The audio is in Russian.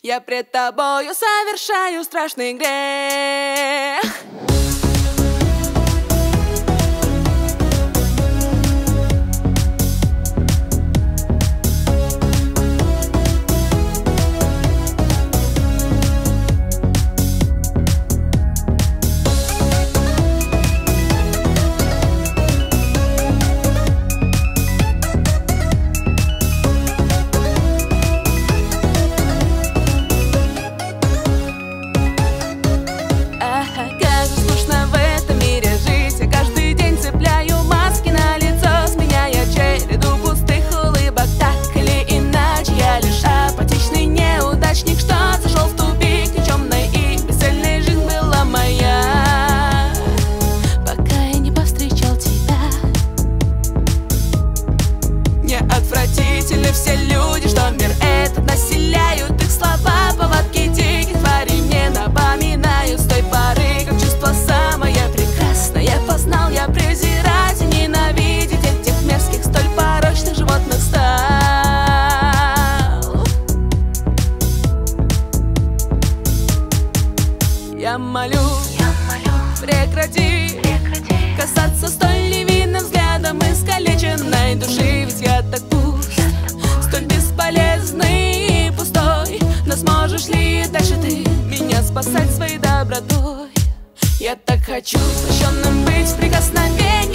Я пред тобою совершаю страшный грех. Все люди, что мир этот населяют, их слова, повадки диких тварей мне напоминают с той поры, как чувство самое прекрасное я познал, я презирать и ненавидеть этих мерзких, столь порочных животных стал. Я молю, прекрати касаться столь невинным взглядом искалеченной души, ведь я так пуст, столь бесполезный и пустой. Но сможешь ли дальше ты меня спасать своей добротой? Я так хочу прощенным быть в прикосновении